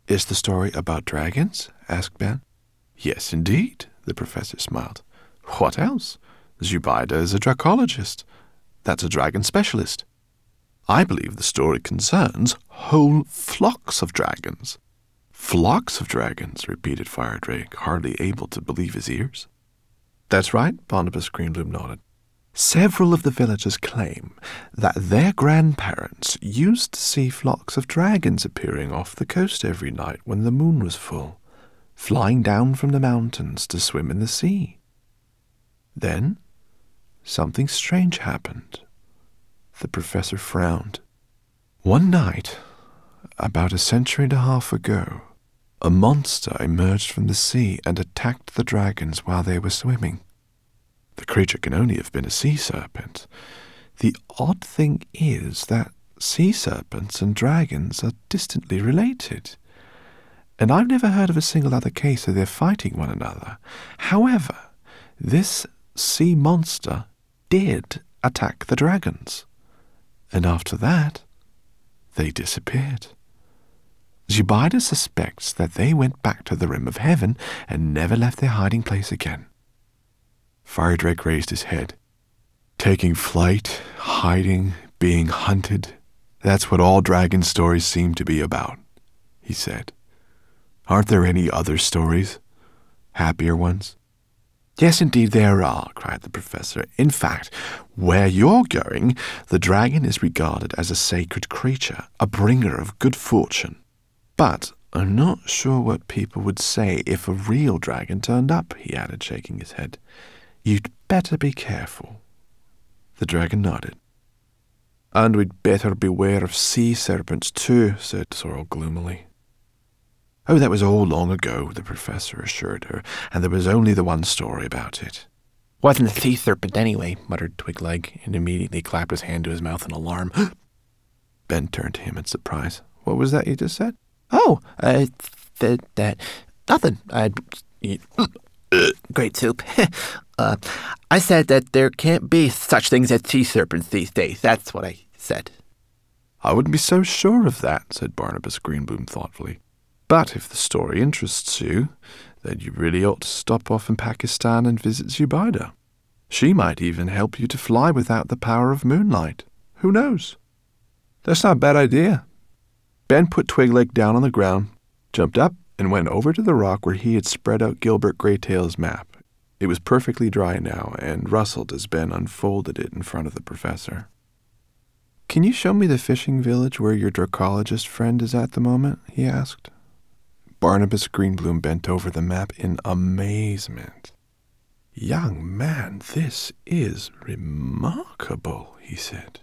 Is the story about dragons? Asked Ben. Yes, indeed, the professor smiled. What else? Zubaida is a dracologist. That's a dragon specialist. I believe the story concerns whole flocks of dragons. Flocks of dragons, repeated Firedrake, hardly able to believe his ears. That's right, Barnabas Greenbloom nodded. Several of the villagers claim that their grandparents used to see flocks of dragons appearing off the coast every night when the moon was full, flying down from the mountains to swim in the sea. Then, something strange happened. The professor frowned. One night, about a century and a half ago, a monster emerged from the sea and attacked the dragons while they were swimming. The creature can only have been a sea serpent. The odd thing is that sea serpents and dragons are distantly related, and I've never heard of a single other case of their fighting one another. However, this sea monster did attack the dragons, and after that, they disappeared. Zubaida suspects that they went back to the Rim of Heaven and never left their hiding place again. Firedrake raised his head. Taking flight, hiding, being hunted, that's what all dragon stories seem to be about, he said. Aren't there any other stories? Happier ones? Yes, indeed there are, cried the professor. In fact, where you're going, the dragon is regarded as a sacred creature, a bringer of good fortune. But I'm not sure what people would say if a real dragon turned up, he added, shaking his head. You'd better be careful. The dragon nodded. And we'd better beware of sea serpents too, said Sorrel gloomily. Oh, that was all long ago, the professor assured her, and there was only the one story about it. Wasn't a sea serpent anyway, muttered Twigleg, and immediately clapped his hand to his mouth in alarm. Ben turned to him in surprise. What was that you just said? Oh, nothing. Great soup. I said that there can't be such things as sea serpents these days. That's what I said. I wouldn't be so sure of that, said Barnabas Greenbloom thoughtfully. But if the story interests you, then you really ought to stop off in Pakistan and visit Zubaida. She might even help you to fly without the power of moonlight. Who knows? That's not a bad idea. Ben put Twigleg down on the ground, jumped up, and went over to the rock where he had spread out Gilbert Greytail's map. It was perfectly dry now, and rustled as Ben unfolded it in front of the professor. Can you show me the fishing village where your dracologist friend is at the moment? He asked. Barnabas Greenbloom bent over the map in amazement. Young man, this is remarkable, he said.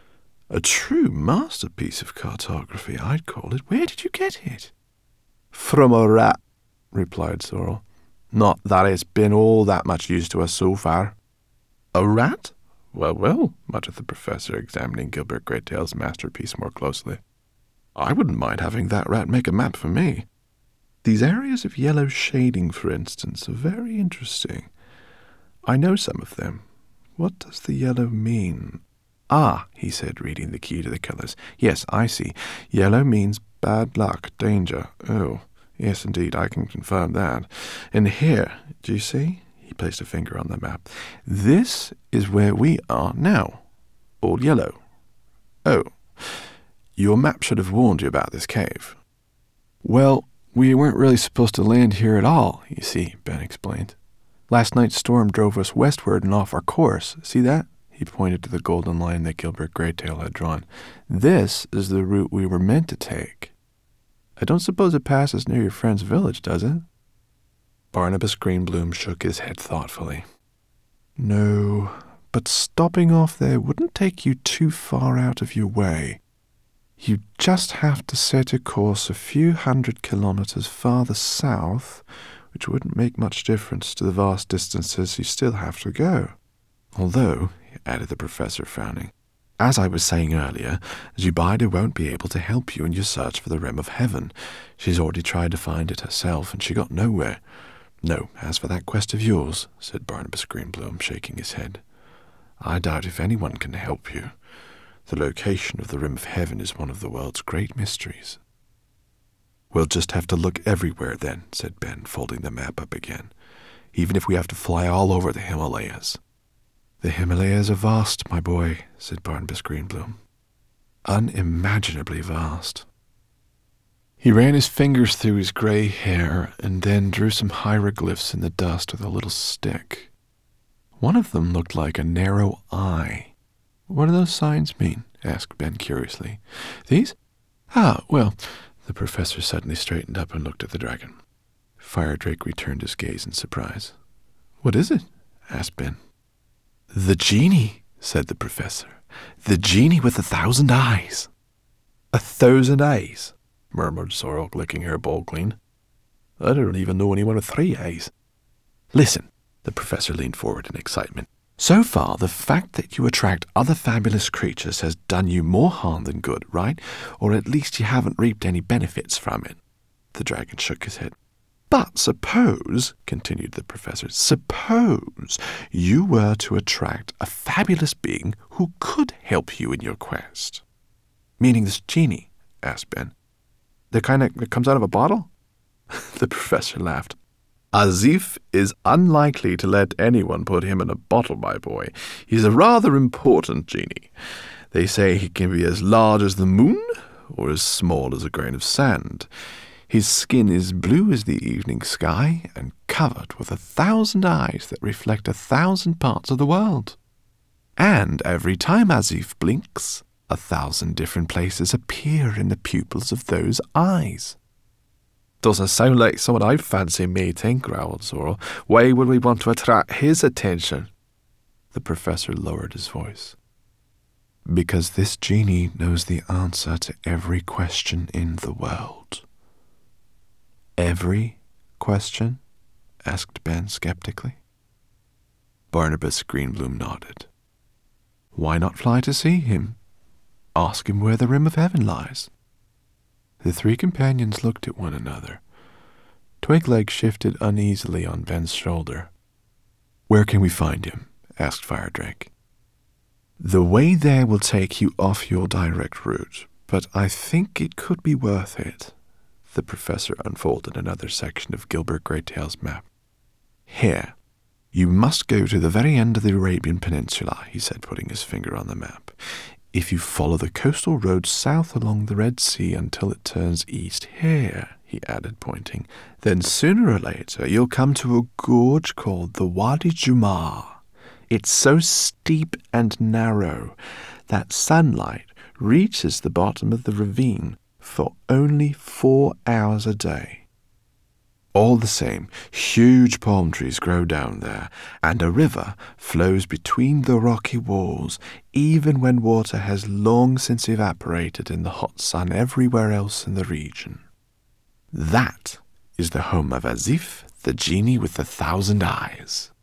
A true masterpiece of cartography, I'd call it. Where did you get it? From a rat, replied Sorrel. Not that it's been all that much use to us so far. A rat? Well, well, muttered the professor, examining Gilbert Greytail's masterpiece more closely. I wouldn't mind having that rat make a map for me. These areas of yellow shading, for instance, are very interesting. I know some of them. What does the yellow mean? Ah, he said, reading the key to the colors. Yes, I see. Yellow means bad luck, danger. Oh, yes, indeed, I can confirm that. And here, do you see? He placed a finger on the map. This is where we are now. All yellow. Oh, your map should have warned you about this cave. Well, we weren't really supposed to land here at all, you see, Ben explained. Last night's storm drove us westward and off our course. See that? He pointed to the golden line that Gilbert Greytail had drawn. This is the route we were meant to take. I don't suppose it passes near your friend's village, does it? Barnabas Greenbloom shook his head thoughtfully. No, but stopping off there wouldn't take you too far out of your way. You just have to set a course a few 100 kilometers farther south, which wouldn't make much difference to the vast distances you still have to go. Although, added the professor, frowning, as I was saying earlier, Zubaida won't be able to help you in your search for the Rim of Heaven. She's already tried to find it herself, and she got nowhere. No, as for that quest of yours, said Barnabas Greenbloom, shaking his head, I doubt if anyone can help you. The location of the Rim of Heaven is one of the world's great mysteries. We'll just have to look everywhere then, said Ben, folding the map up again, even if we have to fly all over the Himalayas. The Himalayas are vast, my boy, said Barnabas Greenbloom. Unimaginably vast. He ran his fingers through his gray hair and then drew some hieroglyphs in the dust with a little stick. One of them looked like a narrow eye. What do those signs mean? Asked Ben curiously. These? Well, the professor suddenly straightened up and looked at the dragon. Firedrake returned his gaze in surprise. What is it? Asked Ben. The genie, said the professor. The genie with 1,000 eyes. 1,000 eyes? Murmured Zorok, licking her bowl clean. I don't even know anyone with 3 eyes. Listen, the professor leaned forward in excitement. So far, the fact that you attract other fabulous creatures has done you more harm than good, right? Or at least you haven't reaped any benefits from it. The dragon shook his head. But suppose, continued the professor, suppose you were to attract a fabulous being who could help you in your quest. Meaning this genie? Asked Ben. The kind that comes out of a bottle? The professor laughed. Azif is unlikely to let anyone put him in a bottle, my boy. He's a rather important genie. They say he can be as large as the moon or as small as a grain of sand. His skin is blue as the evening sky and covered with 1,000 eyes that reflect 1,000 parts of the world. And every time Azif blinks, 1,000 different places appear in the pupils of those eyes. Doesn't sound like someone I'd fancy meeting, growled Zoro. Why would we want to attract his attention? The professor lowered his voice. Because this genie knows the answer to every question in the world. Every question? Asked Ben skeptically. Barnabas Greenbloom nodded. Why not fly to see him? Ask him where the rim of heaven lies. The 3 companions looked at one another. Twigleg shifted uneasily on Ben's shoulder. Where can we find him? Asked Firedrake. The way there will take you off your direct route, but I think it could be worth it. The professor unfolded another section of Gilbert Greytail's map. Here, you must go to the very end of the Arabian Peninsula, he said, putting his finger on the map. If you follow the coastal road south along the Red Sea until it turns east here, he added, pointing, then sooner or later you'll come to a gorge called the Wadi Jumar. It's so steep and narrow that sunlight reaches the bottom of the ravine for only 4 hours a day. All the same, huge palm trees grow down there, and a river flows between the rocky walls, even when water has long since evaporated in the hot sun everywhere else in the region. That is the home of Azif, the genie with 1,000 eyes.